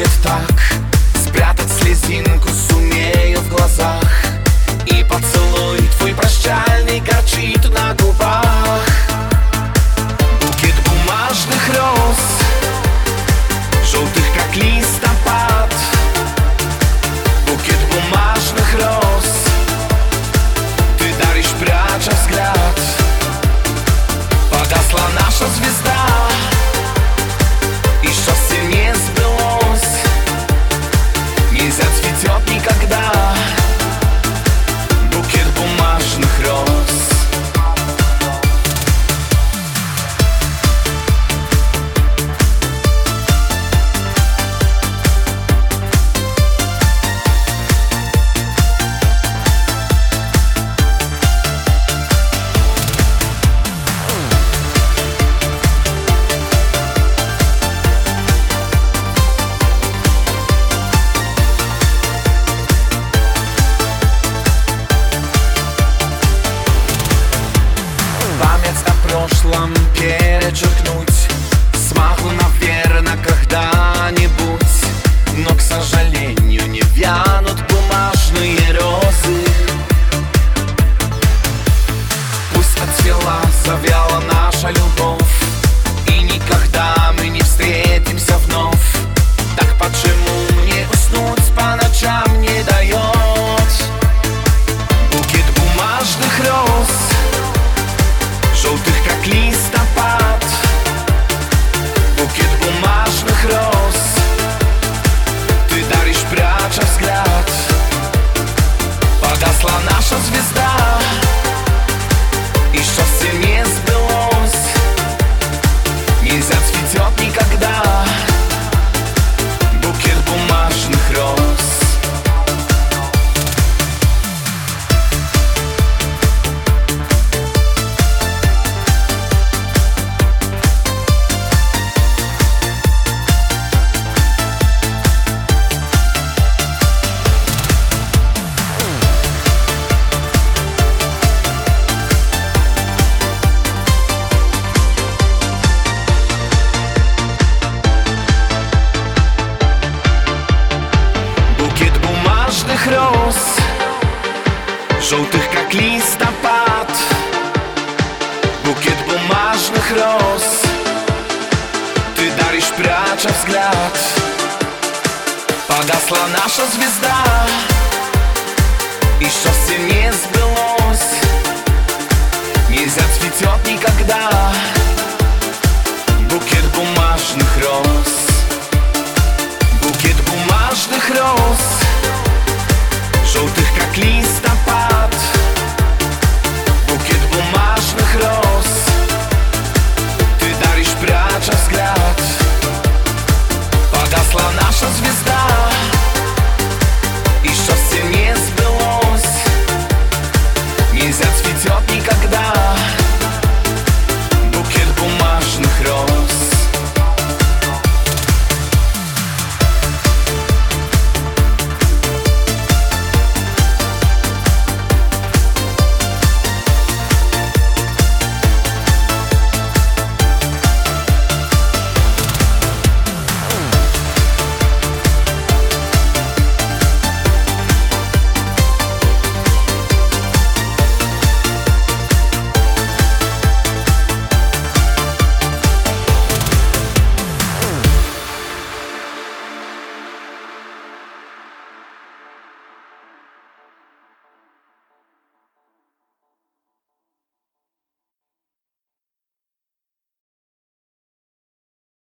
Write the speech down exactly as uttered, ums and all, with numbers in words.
будет так. Спрятать слезинку сумею в глазах, и поцелуй твой прощальный горчит на губах. Букет бумажных роз, желтых как листопад. Букет бумажных роз ты даришь, пряча взгляд. Погасла наша звезда, и счастье не сбылось. Не зацветет никогда букет бумажных роз. Прошлом перечеркнуть смогу, наверное, когда-нибудь, но, к сожалению, не вянут бумажные розы. Пусть отцвела, завяла наша любовь, и никогда мы не встретимся вновь. Так почему мне уснуть по ночам не дает букет бумажных роз, желтых как листопад. Букет бумажных роз ты даришь, пряча взгляд. Погасла наша звезда, и счастье не сбылось. Не зацветет никогда букет бумажных роз. Роз, желтых как листопад. Букет бумажных роз ты даришь, пряча взгляд. Погасла наша звезда, и счастье не сбылось. Не зацветет никогда букет бумажных роз. Букет бумажных роз